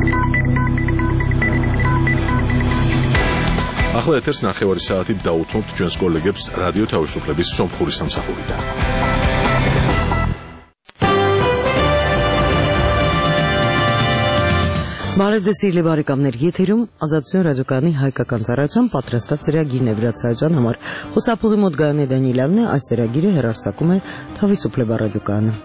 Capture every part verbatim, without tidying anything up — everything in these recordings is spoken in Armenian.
ახლა ეთერს ნახევარი საათით დაუთმობთ ჩვენს კოლეგებს რადიო თავისუფლების სომხური სამსახურიდან. Բարեդեսիլի բարեկամներ եթերում ազատություն ռադիոկայանի հայկական ծառայության պատրաստած ծրագիրն է վրացայության համար Խուսափողի մոտ Գայանե Դանիելյանն է այս ծրագիրը հեռարձակում է Թավիսուփլե ռադիոկայանը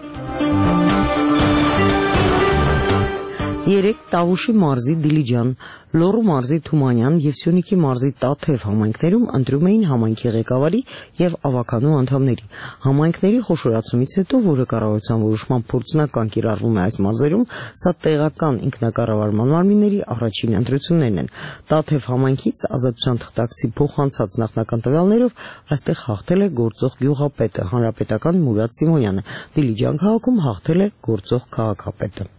Երեք Տավուշի մարզի Դիլիջան, Լոռու մարզի Թումանյան եւ Սյունիքի մարզի Տաթև համայնքներում ընտրում էին համայնքի ղեկավարի եւ ավականու անդամների։ Համայնքների խոշորացումից հետո, որը կառավարության որոշման փորձնական կիրառվում է այս մարզերում, սա տեղական ինքնակառավարման մարմինների առաջին ընտրություններն են։ Տաթև համայնքից ազատության թղթակցի փոխանցած նախնական տվյալներով այստեղ հաղթել է գործող գյուղապետը, հանրապետական Մուրադ Սիմոնյանը, Դիլիջան քաղաքում հաղթել է գործող քաղաքապետը։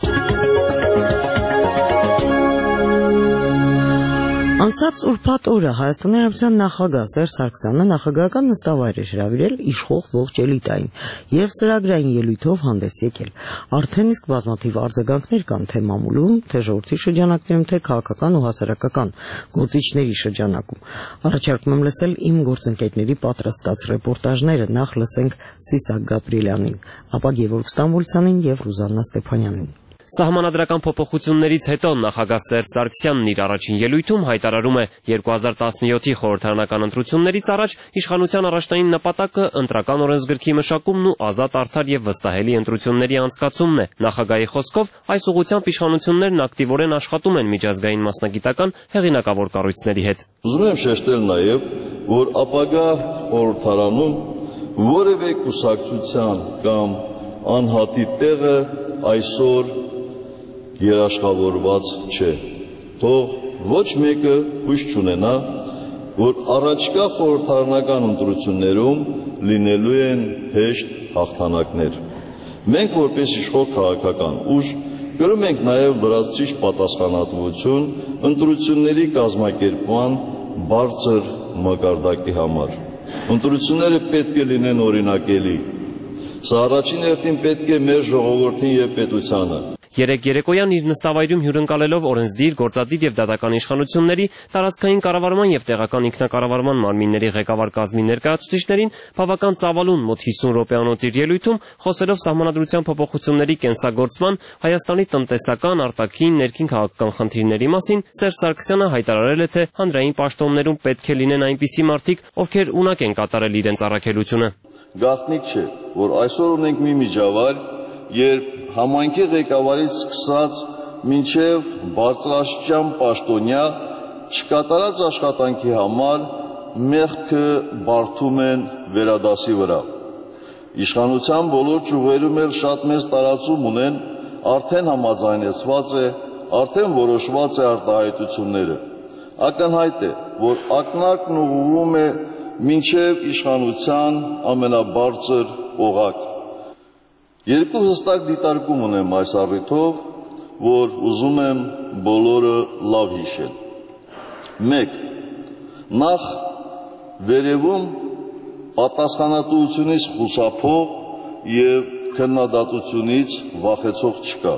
Անցած ուրբաթ օրը Հայաստանի Հանրապետության նախագահ Սերժ Սարգսյանը նախագահական նստավայր էր հրավիրել իշխող ողջ էլիտային եւ ծրագրային ելույթով հանդես եկել։ Արդեն իսկ բազմաթիվ արձագանքներ կան թե մամուլում, թե ժողովրդի շրջանակներում, թե քաղաքական ու հասարակական գործիչների շրջանակում։ Առաջարկում եմ լսել իմ գործընկերների պատրաստած ռեպորտաժները, նախ լսենք Սիսակ Գաբրիելյանին, ապա Գևորգ Ստամբուլցյանին եւ Ռուզաննա Ստեփանյանին։ Սահմանադրական փոփոխություններից հետո նախագահ Սերժ Սարգսյանն իր առաջին ելույթում հայտարարում է երկու հազար տասնյոթի խորհրդարանական ընտրություններից առաջ իշխանության առաջնային նպատակը ընտրական օրենսգրքի մշակումն ու ազատ, արդար եւ վստահելի ընտրությունների անցկացումն է։ Նախագահի խոսքով այս ուղղությամբ իշխանություններն ակտիվորեն աշխատում են միջազգային մասնագիտական հեղինակավոր կառույցների հետ։ Ուզում եմ շեշտել նաեւ, որ ապագա խորհրդարանում որևէ կուսակցության կամ անհատի տեղը այսօր երաշխավորված չէ, թող ոչ մեկը հույս չունենա, որ առաջկա խորհրդարանական ընտրություններում լինելու են հեշտ հաղթանակներ։ Մենք որպես իշխող քաղաքական ուժ կրում ենք նաև լրացուցիչ պատասխանատվություն ընտրությունների կազմակերպման բարձր մակարդակի համար։ Ընտրությունները պետք է լինեն օրինակելի։ Սա առաջին հերթին պետք է մեր ժողովրդին եւ պետությանը։ Երեք երեկոյան իր նստավայրում հյուրընկալելով օրենսդիր, գործադիր եւ դատական իշխանությունների, տարածքային կառավարման եւ տեղական ինքնակառավարման մարմինների ղեկավար կազմի ներկայացուցիչներին բավական ծավալուն մոտ հիսուն րոպեանոց իր ելույթում խոսելով սահմանադրության փոփոխությունների կենսագործման, Հայաստանի տնտեսական, արտաքին, ներքին քաղաքական խնդիրների մասին, Սերժ Սարգսյանը հայտարարել է, թե հանրային պաշտոններում պետք է լինեն այնպիսի մարդիկ, ովքեր ունակ են կատարել իրենց առաքելությունը։ Գաղտնիք չէ, որ այսօր ունենք մի միջավայր, երբ համայնքի ղեկավարից սկսած մինչև բարձրաստիճան պաշտոնյա չկատարած աշխատանքի համար մեղքը բարդում են վերադասի վրա։ Իշխանության բոլոր ճյուղերում էլ շատ մեծ տարածում ունեն, արդեն համաձայնեցված է, արդեն որոշված է արտահայտությունները։ Ակնհայտ է, որ ակնարկն ուղղվում է մինչև իշխանության ամենաբարձր օղակ։ Երկու հստակ դիտարկում ունեմ այս առիթով, որ ուզում եմ բոլորը լավ հիշել։ Մեկ. նախ վերևում պատասխանատվությունից խուսափող եւ քննադատությունից վախեցող չկա։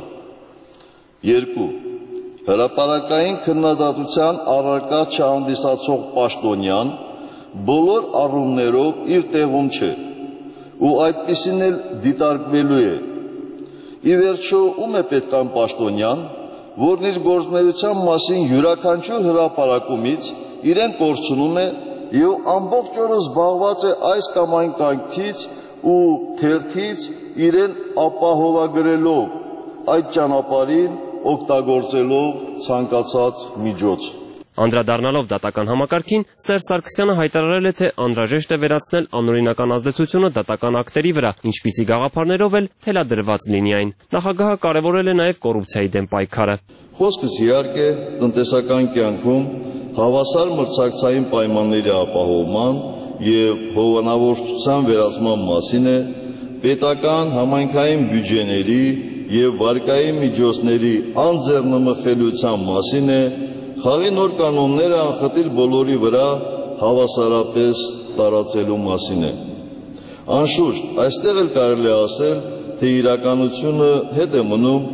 Երկու. հրապարակային քննադատության առարկա չհանդիսացող պաշտոնյան բոլոր առումներով իր տեղում չէ ու այդպիսին էլ դիտարկվելու է։ Ի վերջո, ում է պետք այն պաշտոնյան, որն իր գործունեության մասին յուրաքանչյուր հրապարակումից իրեն կորցնում է եւ ամբողջ օրը զբաղված է այս կամ այն կանգից ու թերթից իրեն ապահովագրելով այդ ճանապարհին օգտագործելով ցանկացած միջոց։ Անդրադառնալով դատական համակարգին, Սերժ Սարգսյանը հայտարարել է, թե անհրաժեշտ է վերացնել անօրինական ազդեցությունը դատական ակտերի վրա, ինչպիսի գաղափարներով էլ թելադրված լինի այն։ Նախագահը կարևորել է նաև կոռուպցիայի դեմ պայքարը։ Խոսքս իհարկե տնտեսական կյանքում հավասար մրցակցային պայմանների ապահովման եւ հովանավորչության վերացման մասին է, պետական համայնքային բյուջեների եւ վարկային միջոցների անձեռնմխելիության մասին է, խաղի նոր կանոնները անխտիր բոլորի վրա հավասարապես տարածելու մասին է։ Անշուշտ, այստեղ էլ կարելի է ասել, թե իրականությունը հետ է մնում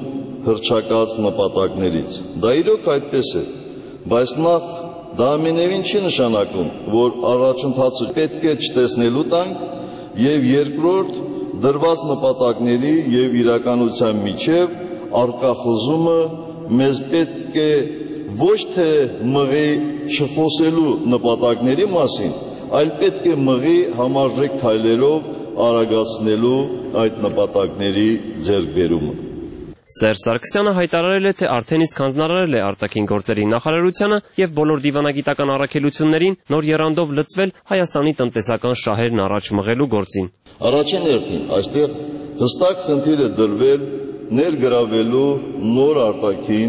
հռչակած նպատակներից։ Դա իրոք այդպես է, բայց նախ դա ամենևին չի նշանակում, որ առաջընթացը պետք է չտեսնելու տանք եւ երկրորդ դրված նպատակների եւ իրականության միջև առկա խզումը մեզ պետք է ոչ թե մղի չխոսելու նպատակների մասին, այլ պետք է մղի համարժեք քայլերով արագացնելու այդ նպատակների ձեռքբերումը։ Սերժ Սարգսյանը հայտարարել է, թե արդեն իսկ հանձնարարել է արտաքին գործերի նախարարությանը եւ բոլոր դիվանագիտական առաքելություններին նոր եռանդով լծվել Հայաստանի տնտեսական շահերն առաջ մղելու գործին։ Առաջին հերթին այստեղ հստակ խնդիր է դրվել ներգրավելու նոր արտաքին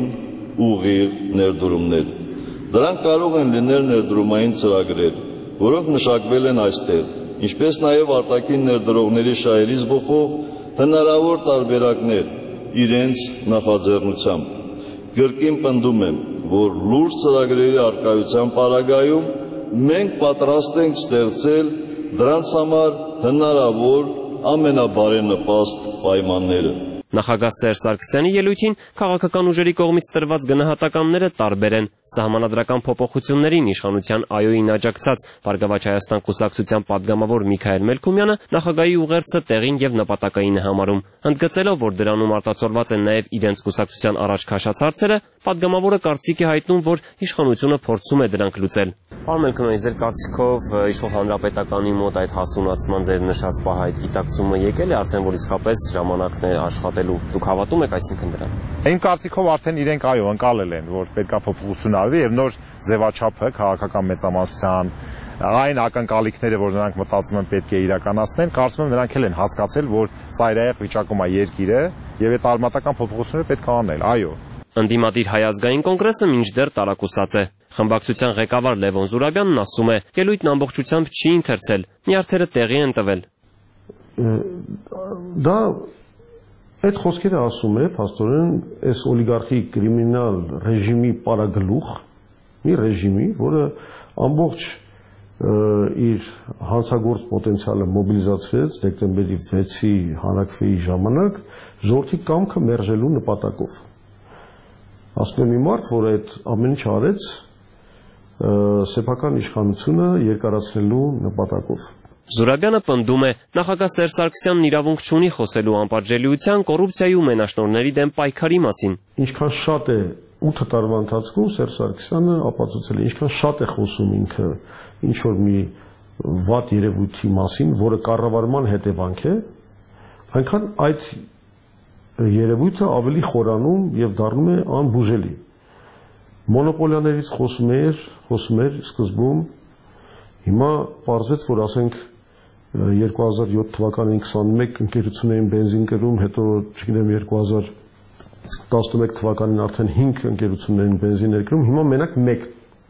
ուղիղ ներդրումներ։ Դրանք կարող են լինել ներդրումային ծրագրեր, որոնք մշակվել են այստեղ, ինչպես նաև արտաքին ներդրողների շահերից բխող հնարավոր տարբերակներ իրենց նախաձեռնությամբ։ Կրկին պնդում եմ, որ լուրջ ծրագրերի արկայության պարագայում մենք պատրաստ ենք ստեղծել դրանց համար հնարավոր ամենաբարենպաստ պայմանները։ Նախագահ Սերժ Սարգսյանի ելույթին քաղաքական ուժերի կողմից տրված գնահատականները տարբեր են։ Սահմանադրական փոփոխություններին իշխանության ԱՅՈ-ին աջակցած Բարգավաճ Հայաստան կուսակցության падգամավոր Միքայել Մելքումյանը նախագահի ուղերձը տեղին եւ նպատակային է համարում։ Ընդգծելով, որ դրանում արտացոլված են նաեւ իրենց կուսակցության առաջ քաշած հարցերը, падգամավորը կարծիք է հայտնում, որ իշխանությունը փորձում է դրանք լուծել։ Պարոն Մելքումյան, ձեր կարծիքով իշխող հանրապետականի մոտ այդ հասունացման ձեր նշած պահ այդ գիտակցումը եկել է արդեն, որ իսկապես ժամանակն է աշխատելու։ Դուք հավատում եք այսինքն դրան։ Իմ կարծիքով արդեն իրենք այո ընկալել են, որ պետքա փոփոխություն արվի եւ նոր ձևաչափը քաղաքական մեծամասնության այն ակնկալիքները, որ նրանք մտածում են պետք է իրականացնեն, կարծում եմ նրանք էլ են հասկացել, որ ծայրահեղ վիճակում է երկիրը եւ այդ արմատական փոփոխությունները պետք է անել, այո։ Ընդդիմադիր Հայ ազգային կոնգրեսը մինչդեռ տարակուսած է։ Խմբակցության ղեկավար Լևոն Զուրաբյանն ասում է, ելույթն ամբողջությամբ չի ընթերցել, նյարդերը տեղի են տվել։ Դա այդ խոսքերը ասում է, փաստորեն, այս օլիգարխի կրիմինալ ռեժիմի պարագլուխ, մի ռեժիմի, որը ամբողջ իր հանցագործ պոտենցիալը մոբիլիզացրեց դեկտեմբերի վեցի հանրաքվեի ժամանակ ժողովրդի կամքը մերժելու նպատակով։ Ասում եմ մի մարդ, որ այդ ամեն ինչ արեց սեփական իշխանությունը երկարացնելու նպատակով։ Զուրաբյանը պնդում է, նախագահ Սերժ Սարգսյանն իրավունք չունի խոսելու անպատժելիության, կոռուպցիայի ու մենաշնորհների դեմ պայքարի մասին։ Ինչքան շատ է ութ տարվա ընթացքում Սերժ Սարգսյանը ապացուցել է, ինչքան շատ է խոսում ինքը ինչ որ մի վատ երևույթի մասին, որը կառավարման հետևանք է, այնքան այդ երևույթը ավելի խորանում եւ դառնում է անբուժելի։ Մոնոպոլիաներից խոսում էր, խոսում էր սկզբում, հիմա պարզվեց, որ ասենք երկու հազար յոթ թվականին քսանմեկ ընկերություններին բենզին կրում, հետո չգիտեմ երկու հազար տասնմեկ թվականին արդեն հինգ ընկերություններին բենզին էր կրում, հիմա մենակ մեկ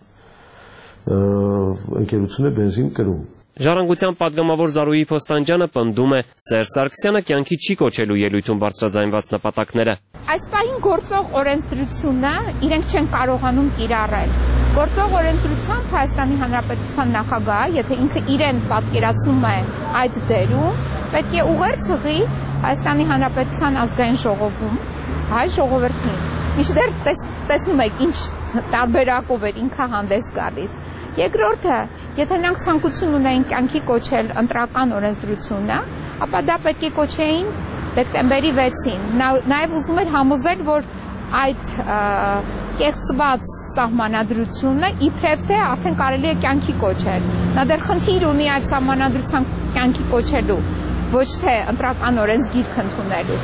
ընկերություն է բենզին կրում։ Ժառանգության падգամավոր Զարուհի Փոստանջյանը պնդում է, Սերժ Սարգսյանը կյանքի չի կոչելու ելույթում բարձրաձայնված նպատակները։ Այս պահին գործող օրենսդրությունը իրենք չեն կարողանում կիրառել։ Գործող օրենսդրությամբ Հայաստանի Հանրապետության նախագահը, եթե ինքը իրեն պատկերացնում է այդ դերում, պետք է ուղերձ հղի Հայաստանի Հանրապետության ազգային ժողովում, հայ ժողովրդին։ Մինչդեռ տեսնում եք ինչ տարբերակով էր ինքը հանդես գալիս։ Երկրորդը, եթե նրանք ցանկություն ունեին կյանքի կոչել ընտրական օրենսդրությունը, ապա դա պետք է կոչեին դեկտեմբերի վեցին։ Նաև ուզում էր համոզել, որ այդ կեղծված սահմանադրությունը իբրև թե արդեն կարելի է կյանքի կոչել։ Նա դեռ խնդիր ունի այդ սահմանադրության կյանքի կոչելու, ոչ թե ընտրական օրենսգիրք ընդունելու։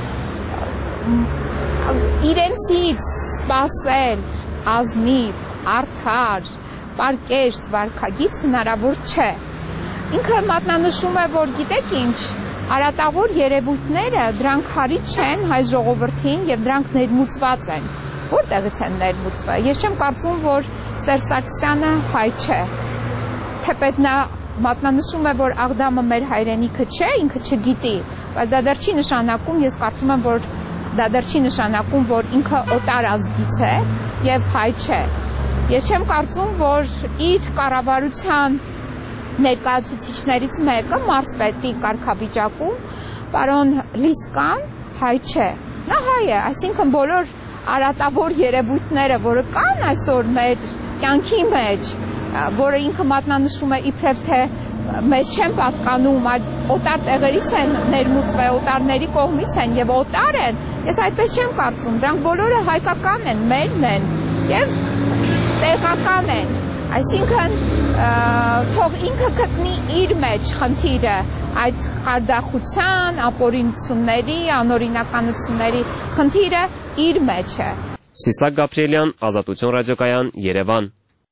Իրենցից սպասել ազնիվ, արդար, պարկեշտ վարքագիծ հնարավոր չէ։ Ինքը մատնանշում է, որ գիտեք ինչ, արատավոր երևույթները դրանք հարի չեն հայ ժողովրդին եւ դրանք ներմուծված են։ Որտեղից են ներմուծվել։ Ես չեմ կարծում, որ Սերժ Սարգսյանը հայ չէ։ Թեպետ նա մատնանշում է, որ Աղդամը մեր հայրենիքը չէ, ինքը չգիտի, բայց դա դեռ չի նշանակում, ես կարծում եմ, որ դա դեռ չի նշանակում, որ ինքը օտար ազգից է եւ հայ չէ։ Ես չեմ կարծում, որ իր կառավարության ներկայացուցիչներից մեկը մարզպետի կարգավիճակում պարոն Լիսկան հայ չէ։ նա հայ է, այսինքն բոլոր արատավոր երևույթները, որը կան այսօր մեր կյանքի մեջ, որը ինքը մատնանշում է իբրև թե մեզ չեն պատկանում, այլ օտար տեղերից են ներմուծվել, օտարների կողմից են եւ օտար են, ես այդպես չեմ կարծում, դրանք բոլորը հայկական են, մերն են եւ տեղական են, այսինքն թող ինքը գտնի իր մեջ խնդիրը, այդ խարդախության, ապօրինությունների, անօրինականությունների խնդիրը իր մեջ է։ Սիսակ Գաբրիելյան, Ազատություն ռադիոկայան, Երևան։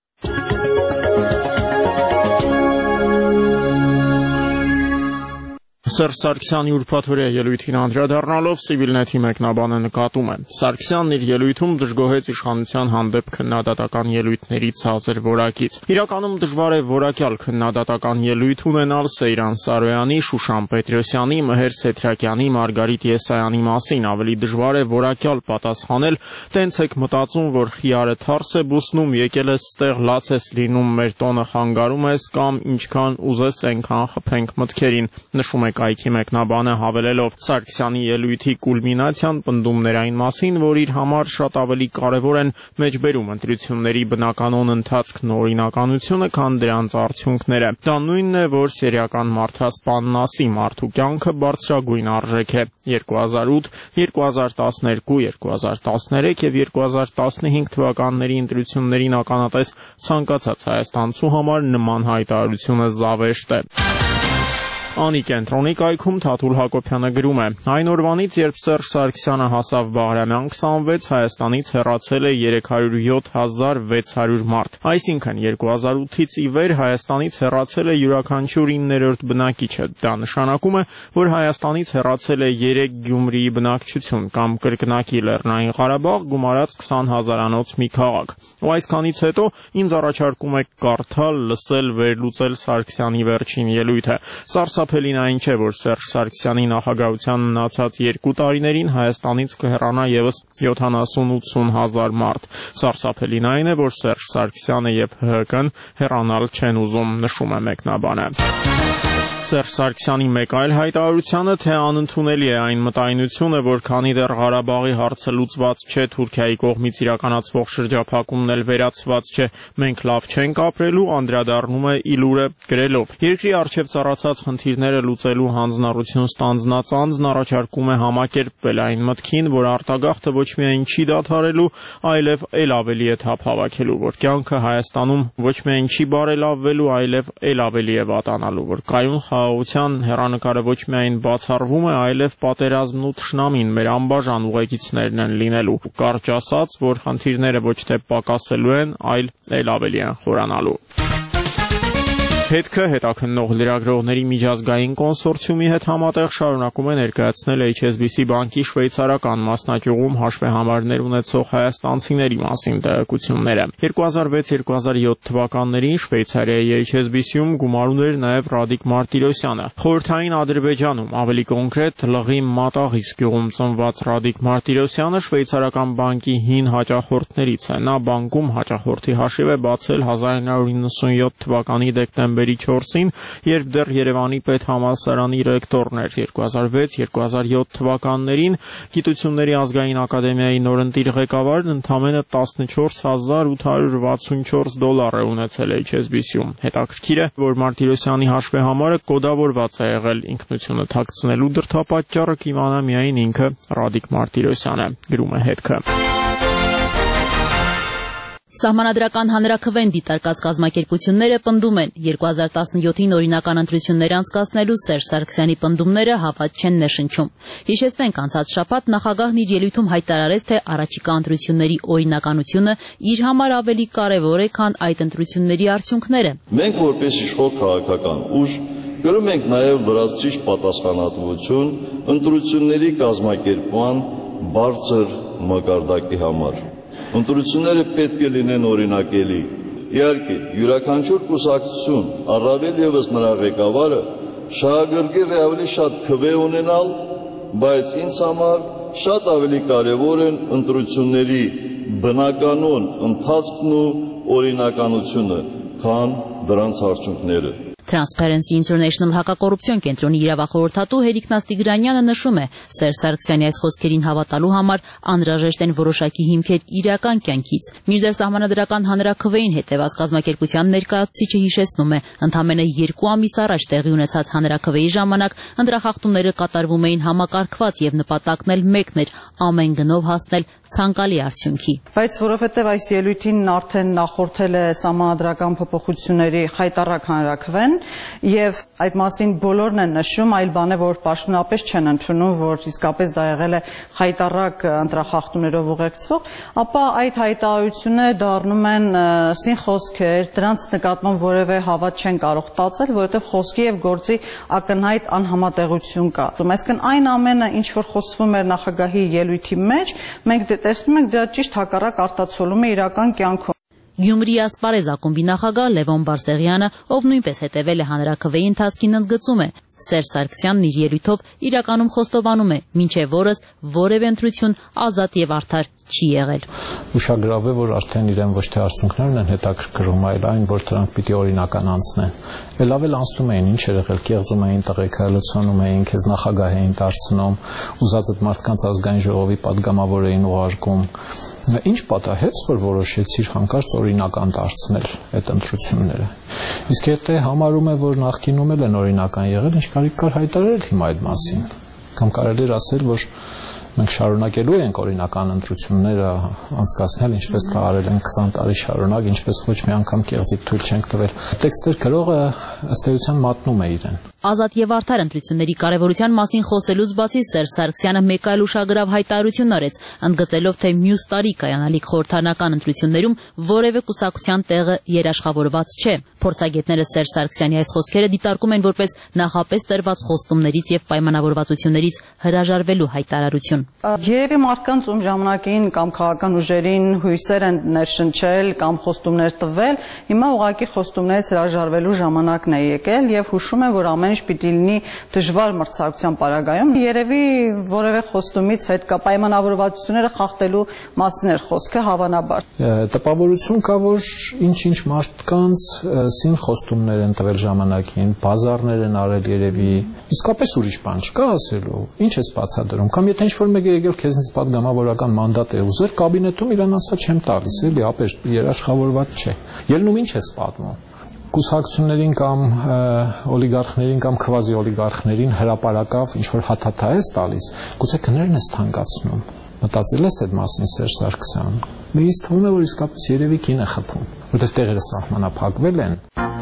Սերժ Սարգսյանի ուրբաթօրյա ելույթին անդրադառնալով Civilnet-ի մեկնաբանը նկատում է. Սարգսյանն իր ելույթում դժգոհեց իշխանության հանդեպ քննադատական ելույթների ցածր որակից։ Իրականում դժվար է որակյալ քննադատական ելույթ ունենալ Սեյրան Սարոյանի, Շուշան Պետրոսյանի, Մհեր Սեթրակյանի, Մարգարիտ Եսայանի մասին, ավելի դժվար է որակյալ պատասխանել, տենց եք մտածում, որ խիարը թարս է բուսնում, եկել ես ստեղ, լաց ես լինում, մեր տոնը խանգարում ես կամ ինչքան ուզես այնքան խփենք մտքերին, նշում է կայքի մեկնաբանը հավելելով Սարգսյանի ելույթի կուլմինացիան պնդումներ այն մասին, որ իր համար շատ ավելի կարևոր են մեջբերում ընտրությունների բնականոն ընթացքն ու օրինականությունը, քան դրանց արդյունքները։ Դա նույնն է, որ սերիական մարդասպանն ասի, մարդու կյանքը բարձրագույն արժեք է։ երկու հազար ութ, երկու հազար տասներկու, երկու հազար տասներեք եւ երկու հազար տասնհինգ թվականների ընտրություններին ականատես ցանկացած հայաստանցու համար նման հայտարարությունը զավեշտ է։ Անի կենտրոնի կայքում Թաթուլ Հակոբյանը գրում է. Այն օրվանից, երբ Սերժ Սարգսյանը հասավ Բաղրամյան քսանվեց, Հայաստանից հեռացել է երեք հարյուր յոթ հազար վեց հարյուր մարդ։ Այսինքն երկու հազար ութից ի վեր Հայաստանից հեռացել է յուրաքանչյուր իններորդ բնակիչը։ Դա նշանակում է, որ Հայաստանից հեռացել է երեք Գյումրիի բնակչություն կամ կրկնակի Լեռնային Ղարաբաղ գումարած քսան հազարանոց մի քաղաք։ Ու այսքանից հետո ինձ առաջարկում եք կարդալ, լսել, վերլուծել Սարգսյանի վերջին ելույթը։ Սարսափելին այն չէ, որ Սերժ Սարգսյանի նախագահության մնացած երկու տարիներին Հայաստանից կհեռանա ևս յոթանասուն-ութսուն հազար մարդ։ Սարսափելին այն է, որ Սերժ Սարգսյանը եւ ՀՀԿ-ն հեռանալ չեն ուզում, նշում է մեկնաբանը։ Սերժ Սարգսյանի մեկ այլ հայտարարությունը, թե անընդունելի է այն մտայնությունը, որ քանի դեռ Ղարաբաղի հարցը լուծված չէ, Թուրքիայի կողմից իրականացվող շրջափակումն էլ վերացված չէ, մենք լավ չենք ապրելու, անդրադառնում է Իլուրը գրելով. Երկրի առջև ծառացած խնդիրները լուծելու հանձնառություն ստանձնած անձն առաջարկում է համակերպվել այն մտքին, որ արտագաղթը ոչ միայն չի դադարելու, այլև ել ավելի է թափ հավաքելու, որ կյանքը Հայաստանում ոչ միայն չի բարելավվելու, այլև ել ավելի է վատանալու, որ կայուն խաղաղության հեռանկարը ոչ միայն բացառվում է, այլև պատերազմն ու թշնամին մեր անբաժան ուղեկիցներն են լինելու։ Կարճ ասած, որ խնդիրները ոչ թե պակասելու են, այլ ել ավելի են խորանալու։ Հետքը հետաքննող լրագրողների միջազգային կոնսորցիումի հետ համատեղ շարունակում է ներկայացնել H S B C բանկի շվեյցարական մասնաճյուղում հաշվեհամարներ ունեցող հայաստանցիների մասին տեղեկությունները։ երկու հազար վեց երկու հազար յոթ թվականներին Շվեյցարիայի H S B C-ում գումար ուներ նաև Ռադիկ Մարտիրոսյանը։ Խորհրդային Ադրբեջանում, ավելի կոնկրետ Լղի Մատաղիս գյուղում ծնված Ռադիկ Մարտիրոսյանը շվեյցարական բանկի հին հաճախորդներից է։ Նա բանկում հաճախորդի հաշիվ է բացել հազար իննսուն իննսունյոթ թվականի դեկտեմբերի չորսին, երբ դեռ Երևանի պետհամալսարանի ռեկտորն էր։ երկու հազար վեց երկու հազար յոթ թվականներին Գիտությունների ազգային ակադեմիայի նորընտիր ղեկավարն ընդամենը տասնչորս հազար ութ հարյուր վաթսունչորս դոլար է ունեցել H S B C-ում։ Հետաքրքիր է, որ Մարտիրոսյանի հաշվեհամարը կոդավորված է եղել, ինքնությունը թաքցնելու դրդապատճառը կիմանա միայն ինքը Ռադիկ Մարտիրոսյանը, գրում է հետքը։ Սահմանադրական հանրաքվեն դիտարկած կազմակերպությունները պնդում են երկու հազար տասնյոթին օրինական ընտրություններ անցկացնելու Սերժ Սարգսյանի պնդումները հավատ չեն ներշնչում։ Հիշեցնենք, անցած շաբաթ նախագահն իր ելույթում հայտարարեց, թե առաջիկա ընտրությունների օրինականությունը իր համար ավելի կարևոր է, քան այդ ընտրությունների արդյունքները։ Մենք որպես իշխող քաղաքական ուժ կրում ենք նաև լրացուցիչ պատասխանատվություն ընտրությունների կազմակերպման բարձր մակարդակի համար։ Ընտրությունները պետք է լինեն օրինակելի։ Իհարկե, յուրաքանչյուր կուսակցություն, առավել ևս նրա ղեկավարը, շահագրգիռ է ավելի շատ քվե ունենալ, բայց ինձ համար շատ ավելի կարևոր են ընտրությունների բնականոն ընթացքն ու օրինականությունը, քան դրանց արդյունքները։ Transparency International հակակոռուպցիոն կենտրոնի իրավախորհրդատու Հերիկ Նաստիգրանյանը նշում է, Սերժ Սարգսյանի այս խոսքերին հավատալու համար անհրաժեշտ են որոշակի հիմքեր իրական կյանքից։ Մինչդեռ Սահմանադրական հանրաքվեին հետևած կազմակերպության ներկայացուցիչը հիշեցնում է, ընդամենը երկու ամիս առաջ տեղի ունեցած հանրաքվեի ժամանակ ընտրախախտումները կատարվում էին համակարգված եւ նպատակն էլ մեկն էր՝ ամեն գնով հասնել ցանկալի արդյունքի։ Բայց որովհետև այս ելույթին արդեն նախորդել է սահմանադրական փոփոխությունների խայտառակ հանրաքվեն եւ այդ մասին բոլորն են նշում, այլ բան է, որ պաշտոնապես չեն ընդունում, որ իսկապես դա եղել է խայտառակ ընտրախախտումներով ուղեկցվող, ապա այդ հայտարարությունը դառնում են սին խոսքեր, դրանց նկատմամբ որևէ հավատ չեն կարող տածել, որովհետև խոսքի եւ գործի ակնհայտ անհամատեղություն կա։ Այսինքն այն ամենը, ինչ որ խոսվում էր նախագահի ելույթի մեջ, մենք տեսնում ենք դրա ճիշտ հակառակ արտացոլում է իրական կյանքում։ Գյումրի ասպարեզ ակումբի նախագահ Լևոն Բարսեղյանը, ով նույնպես հետևել է հանրաքվեի ընթացքին, ընդգծում է. Սերժ Սարգսյանն իր ելույթով իրականում խոստովանում է, մինչև օրս որևէ ընտրություն ազատ եւ արդար չի եղել։ Ուշագրավ է, որ արդեն իրեն ոչ թե արդյունքներն են հետաքրքրում, այլ այն, որ դրանք պիտի օրինականացնեն։ Էլ ավել անցնում էին, ինչ էր եղել, կեղծում էին տղեկ, հալոցանում էին, քեզ նախագահ էին դարձնում, ուզած այդ մարդկանց ազգային ժողովի падգամավոր էին ուղարկում։ Ինչ պատահեց, որ որոշեցիր հանկարծ օրինական դարձնել այդ ընտրությունները։ Իսկ եթե համարում է, որ նախկինում էլ են օրինական եղել, ինչ կարիք կար հայտարարել հիմա այդ մասին։ Կամ կարելի է ասել, որ մենք շարունակելու ենք օրինական ընտրությունները անցկացնել, ինչպես դա արել են քսան տարի շարունակ, ինչպես ոչ մի անգամ կեղծիք թույլ չենք տվել։ Տեքստեր գրողը ըստ էության մատնում է իրեն։ Ազատ եւ արդար ընտրությունների կարեւորության մասին խոսելուց բացի Սերժ Սարգսյանը մեկ այլ ուշագրավ հայտարարություն արեց, ընդգծելով, թե մյուս տարի կայանալիք խորհրդարանական ընտրություններում որևէ կուսակցության տեղը երաշխավորված չէ։ Փորձագետները Սերժ Սարգսյանի այս խոսքերը դիտարկում են որպես նախապես տրված խոստումներից եւ պայմանավորվածություններից հրաժարվելու հայտարարություն։ Երևի մարդկանց ում ժամանակին կամ քաղաքական ուժերին հույսեր են ներշնչել կամ խոստումներ տվել, հիմա ուղղակի խոստումներից հրաժարվելու ժամանակն է եկել եւ հուշում են, որ ամեն ինչ պիտի լինի դժվար մրցակցության պարագայում։ Երևի որևէ խոստումից հետ կա պայմանավորվածությունները խախտելու մասին էր խոսքը, հավանաբար։ Տպավորություն կա, որ ինչ-ինչ մարդկանց սին խոստումներ են տվել ժամանակին, բազարներ են արել երևի, իսկապես ուրիշ բան չկա ասելու, ինչ ես բացատրում, կամ եթե ինչ-որ մեկը եկել քեզնից падգամավորական մանդատ է ուզել, կաբինետում իրան ասա չեմ տալիս, էլի, ապեր երաշխավորված չէ։ Ելնում ինչ ես պատմում։ Կուսակցություններին կամ օլիգարխներին կամ քվազի օլիգարխներին հրապարակավ ինչ-որ հաթաթա ես տալիս, գուցե գներն ես թանկացնում։ Մտածել ես այդ մասին Սերժ Սարգսյան։ Ինձ թվում է, որ իսկապես երևի կին է խփում, որտեղ տեղերը սահմանափակվել են։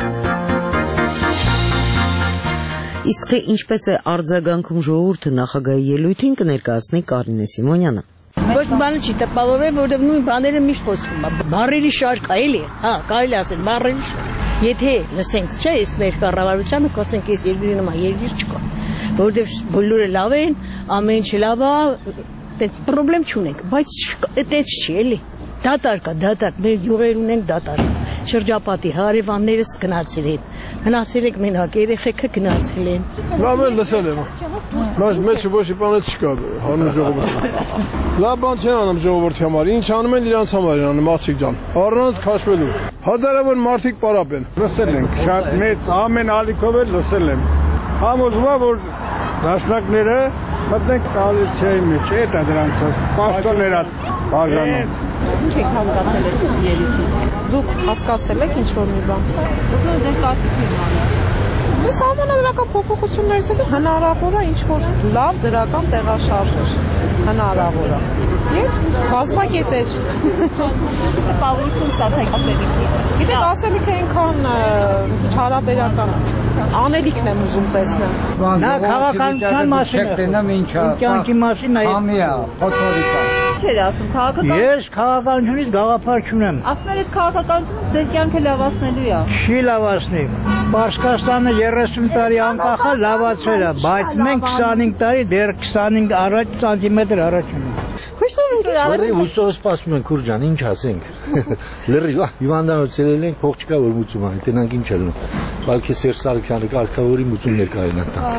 Իսկ թե ինչպես է արձագանքում ժողովուրդը նախագահի ելույթին, կներկայացնի Կարինե Սիմոնյանը։ Ոչ մի բանը չի տպավորվել, որովհետև նույն բաները միշտ խոսվում է։ Բառերի շարք կա, էլի։ Հա, կարելի ասել բառերի շարք։ Եթե լսենք, չէ, իսկ մեր կառավարությանը կասենք, այս երկրի նման երկիր չկա, որովհետև բոլորը լավ են, ամեն ինչ լավ է, այդպես խնդրեմ չունենք, բայց այդպես չի, էլի։ Դատարկ կա, դատարկ, մեր յուղեր ունենք դատարկ։ Շրջապատի հարևաններս գնացել են։ Գնացել եք մենակ, երեխեքը գնացել են։ Լավ էլ լսել եմ։ Բայց մեջը ոչ մի բան չկա հանուն ժողովրդի։ Լավ բան չեն անում ժողովրդի համար, ինչ անում են իրանց համար են անում, աղջիկ ջան։ Առանց քաշվելու։ Հազարավոր մարդիկ պարապ են։ Լսել ենք, շատ մեծ ամեն ալիքով էլ լսել եմ։ Համոզվում եմ, որ դաշնակները մտնենք կոալիցիայի մեջ, այդ է դրանց պաշտոնները բաժանում։ Ինչ եք հասկացել այդ ելույթից։ Դուք հասկացել եք ինչ-որ մի բան։ Դուք ներկայացրիք բանը։ Այս համանadrական փոփոխություններից հետո հնարավոր է ինչ-որ լավ դրական տեղաշարժեր։ Հնարավոր է։ Եվ բազմակետեր։ Տպավորություն ստացեք ասելիքի։ Գիտեք, ասելիքը այնքան քիչ հարաբերական անելիքն եմ ուզում տեսնել։ Նա քաղաքական մասին է։ Կյանքի մասին է։ Համիա, ֆոտորիկա։ Չէ, ասում քաղաքական։ Ես քաղաքականությունից գաղափար չունեմ։ Ասում եք քաղաքականությունը ձեր կյանքը լավացնելու է։ Չի լավացնի։ Պարսկաստանը երեսուն տարի անկախ է, լավացել է, բայց մենք քսանհինգ տարի դեռ քսանհինգ առաջ սանտիմետր առաջ ունենք։ Լրի հուսով սպասում ենք Քուրջան, ինչ ասենք։ Լրի, հիվանդանոց ելել ենք, փող չկա որ մուծում անենք, տենանք ինչ ելնում։ Բալքի Սերժ Սարգսյանը կարգավորի մուծումներ կարեն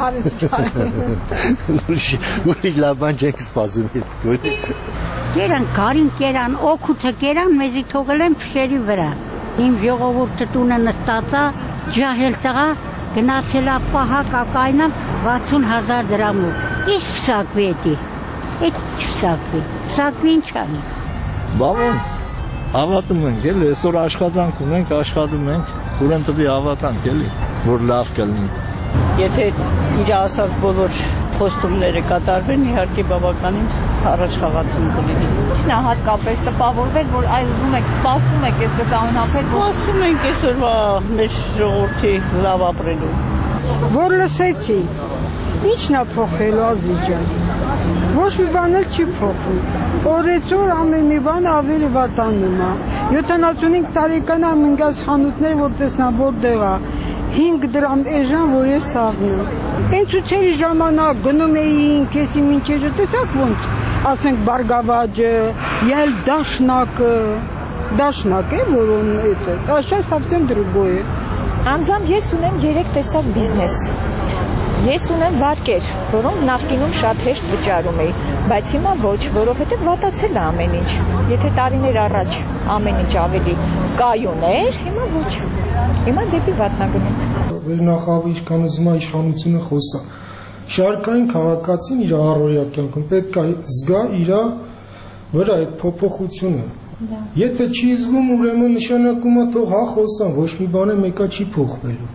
ատան։ Ուրիշ լավ բան չենք սպասում։ Կերան, գարին կերան, օգուտը կերան, մեզի թողել են փշերի վրա։ Իմ ժողովուրդը տունը նստած է, ջահել տղա, գնացել է պահակ ակայնամ վաթսուն հազար դրամով։ Իսկ փսակվի էդի։ Էդ փսակվի։ Փսակվի ինչ անի։ Բա ոնց։ Հավատում ենք, էլի, այսօր աշխատանք ունենք, աշխատում ենք, ուրեմն պետք է հավատանք, էլի, որ լավ կլինի։ Եթե իր ասած բոլոր խոստումները կատարվեն, իհարկե բավականին առաջ խաղացում կլինի։ Ինչն է հատկապես տպավորվել, որ այլ ուզում եք, սպասում եք այս գծանապետ, սպասում ենք այսօրվա մեր ժողովրդի լավ ապրելու։ Որ լսեցի, ի՞նչն է փոխելու Ազիջան։ Ոչ մի բան էլ չի փոխում։ Օրեցօր ամեն մի բան ավելի վատանում է։ յոթանասունհինգ տարեկան ամենգաս խանութներ, որ տեսնամ որտեղ է, հինգ դրամ էժան, որ ես սաղնում։ Այն ցույցերի ժամանակ գնում էինք, եսի մինչև տեսակ ոնց, ասենք բարգավաճը, ել դաշնակը, դաշնակ է, որոն էտը, а сейчас совсем другое։ Անձամբ ես ունեմ երեք տեսակ բիզնես։ Ես ունեմ վարկեր, որոնք նախկինում շատ հեշտ վճարում էի, բայց հիմա ոչ, որովհետև վատացել է ամեն ինչ։ Եթե տարիներ առաջ ամեն ինչ ավելի կայուն էր, հիմա ոչ։ Հիմա դեպի վատնագնում։ Վերնախավի իշխանությունը իշխանությունը խոսա։ Շարքային քաղաքացին իր առօրյա կյանքում պետք է զգա իր վրա այդ փոփոխությունը։ Եթե չի զգում, ուրեմն նշանակում է թող հա խոսան, ոչ մի բան մեկը չի փոխվելու։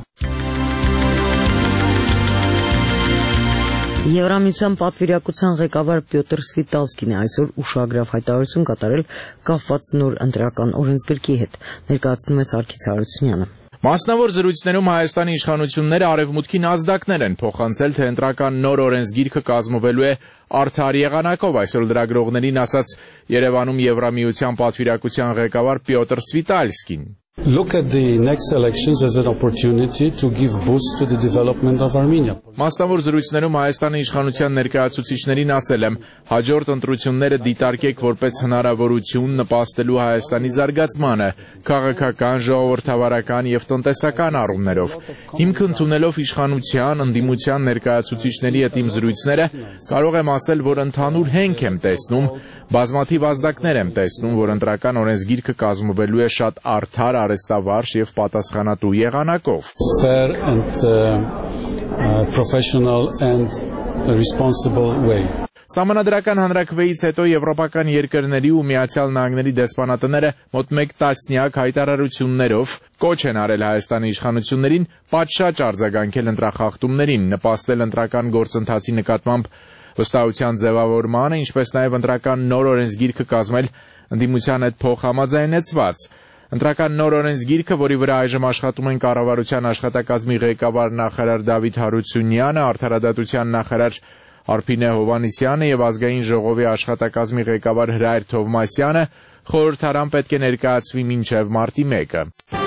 Եվրամիության պատվիրակության ղեկավար Պյոտր Սվիտալսկին է այսօր ուշագրավ հայտարարություն կատարել կապված նոր ընտրական օրենսգրքի հետ, ներկայացնում է Սարգիս Հարությունյանը։ Մասնավոր զրույցներում Հայաստանի իշխանությունները արևմուտքին ազդակներ են փոխանցել, թե ընտրական նոր օրենսգիրքը կազմվելու է արդար եղանակով, այսօր լրագրողներին ասաց Երևանում Եվրամիության պատվիրակության ղեկավար Պյոտր Սվիտալսկին։ Look at the next elections as an opportunity to give boost to the development of Armenia. Մասնավոր զրույցներում Հայաստանի իշխանության ներկայացուցիչներին ասել եմ, հաջորդ ընտրությունները դիտարկեք որպես հնարավորություն նպաստելու Հայաստանի զարգացմանը, քաղաքական, ժողովրդավարական եւ տնտեսական առումներով։ Հիմք ընդունելով իշխանության, ընդդիմության ներկայացուցիչների հետ իմ զրույցները, կարող եմ ասել, որ ընդհանուր հենք եմ տեսնում, բազմաթիվ ազդակներ եմ տեսնում, որ ընտրական օրենսգիրքը կազմվելու է շատ արդար, արեստավարժ եւ պատասխանատու եղանակով։ Fair and uh, uh, professional and responsible way. Սահմանադրական հանրաքվեից հետո եվրոպական երկրների ու Միացյալ Նահանգների դեսպանատները մոտ մեկ տասնյակ հայտարարություններով կոչ են արել Հայաստանի իշխանություններին պատշաճ արձագանքել ընտրախախտումներին, նպաստել ընտրական գործընթացի նկատմամբ վստահության ձևավորմանը, ինչպես նաև ընտրական նոր օրենսգիրքը կազմել ընդդիմության հետ փոխհամաձայնեցված։ Ընտրական նոր օրենսգիրքը, որի վրա այժմ աշխատում են կառավարության աշխատակազմի ղեկավար նախարար Դավիթ Հարությունյանը, արդարադատության նախարար Արփինե Հովհաննիսյանը եւ ազգային ժողովի աշխատակազմի ղեկավար Հրայր Թովմասյանը, խորհրդարան պետք է ներկայացվի մինչեւ մարտի մեկը։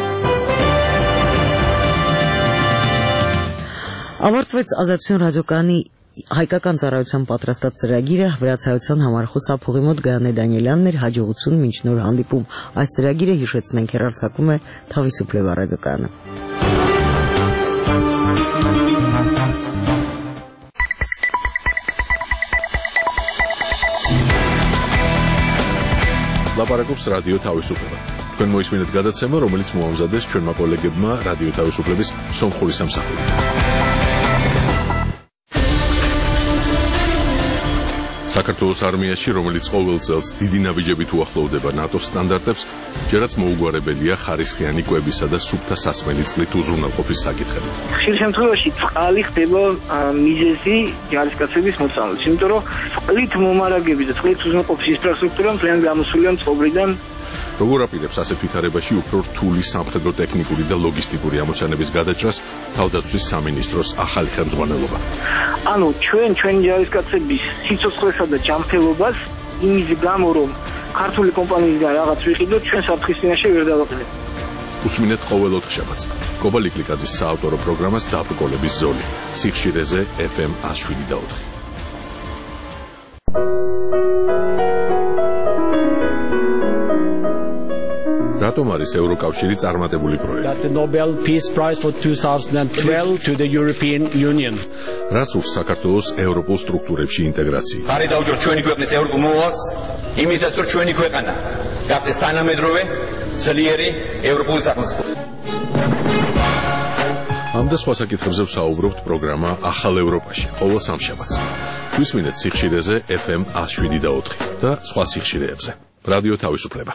Ավարտվեց Ազատություն ռադիոկայանի հայկական ծառայության պատրաստած ծրագիրը, վրացայության համար խոսափողի մոտ Գայանե Դանիելյանն էր, հաջողություն մինչ նոր հանդիպում։ Այս ծրագիրը, հիշեցնենք, հեռարձակում է Թավիսուփլեվա ռադիոկայանը։ Լապարակობს ռադիո Թավիսուփլեվա։ Քան մոյսմինդ գադացեմը, რომელიც մոհամզադես ჩვენ մակոլեգებმა ռադիո Թավիսուփլեვის սոմխորի სამსახური։ საქართველოს არმიაში, რომელიც ყოველ წელს დიდი ნაბიჯებით უახლოვდება ნატოს სტანდარტებს, ჯერაც მოუგვარებელია ხარისხიანი კვებისა და სუფთა სასმელი წყლით უზრუნველყოფის საკითხები. ხშირ შემთხვევაში წყალი ხდება მიზეზი ჯარისკაცების მოწამვლის, იმიტომ რომ წყლით მომარაგების და წყლით უზრუნველყოფის ინფრასტრუქტურა მთლიან გამოსულია წყობრიდან. როგორ აპირებს ასეთ ვითარებაში უფრო რთული სამხედრო ტექნიკური და ლოგისტიკური ამოცანების გადაჭრას თავდაცვის სამინისტროს ახალი ხელმძღვანელობა? ანუ ჩვენ ჩვენი ჯარისკაცების სიცოცხლესა და ჯანმრთელობას იმის გამო რომ ქართული კომპანიისგან რაღაც ვიყიდოთ, ჩვენ საფრთხის წინაშე ვერ დავაყენებთ. უსმინეთ ყოველ ოთხშაბათს კობა ლიკლიკაძის საავტორო პროგრამას დაბრკოლების ზოლი სიხშირეზე ეფ ემ one oh seven და four. რატომ არის ევროკავშირი წარმატებული პროექტი? The Nobel Peace Prize for twenty twelve to the European Union. რას ურს საქართველოს ევროპულ სტრუქტურებში ინტეგრაცია? ხარი დაუჭირ ჩვენი ქვეყნის ევროპულ მოვალს, იმისაც რომ ჩვენი ქვეყანა გახდეს თანამედროვე, ძლიერი ევროპული სახელმწიფო. ამ და სხვა საკითხებზე ვსაუბრობთ პროგრამა ახალ ევროპაში ყოველ სამშაბათს. გვისმინეთ სიხშირეზე ეფ ემ one oh seven და ოთხი და სხვა სიხშირეებზე. რადიო თავისუფლება.